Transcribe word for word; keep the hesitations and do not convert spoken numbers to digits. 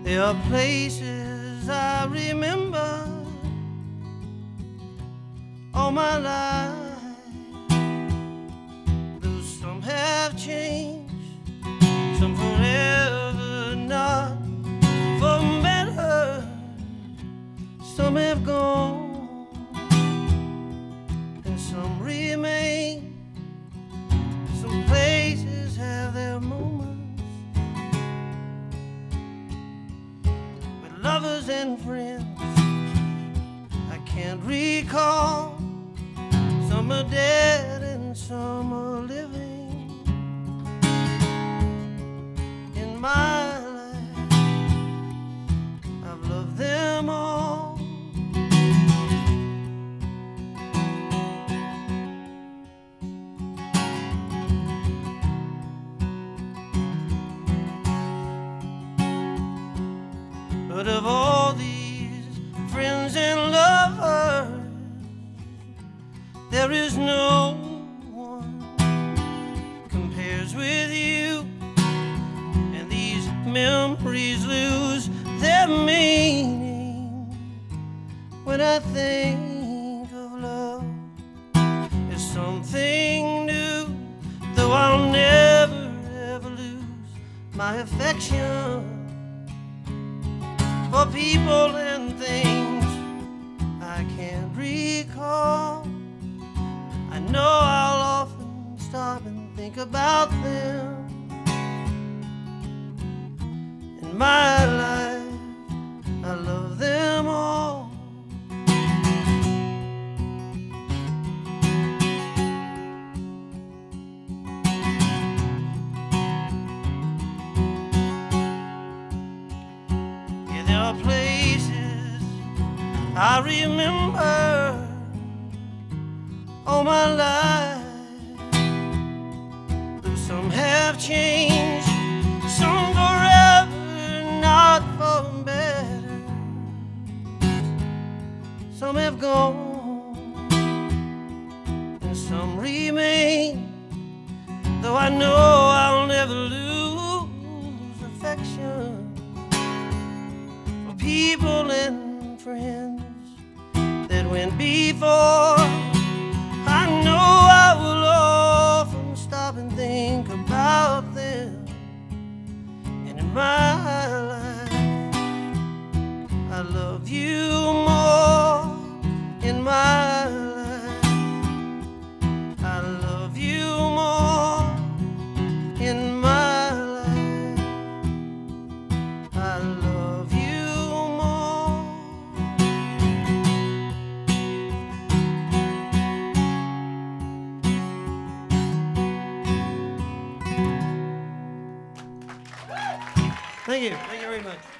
There are places I remember all my life, though some have changed, some forever, not for better. Some have gone and some remain. Some places have their moments with lovers and friends I can't recall. Some are dead and some are living. In my life, I've loved them all. But of all these friends and lovers, there is no one compares with you, and these memories lose their meaning when I think of love. It's something new, though I'll never ever lose my affection for people and things I can't recall. I know I'll often stop and think about them. In my life, I love them all. Yeah, there are places I remember all my life, though some have changed, some forever, not for better. Some have gone and some remain, though I know I'll never lose affection for people and friends that went before. I know I will often stop and think about them. And in my life, I love you more. In my life, I love you more. In my life, I love you more. Thank you. Thank you very much.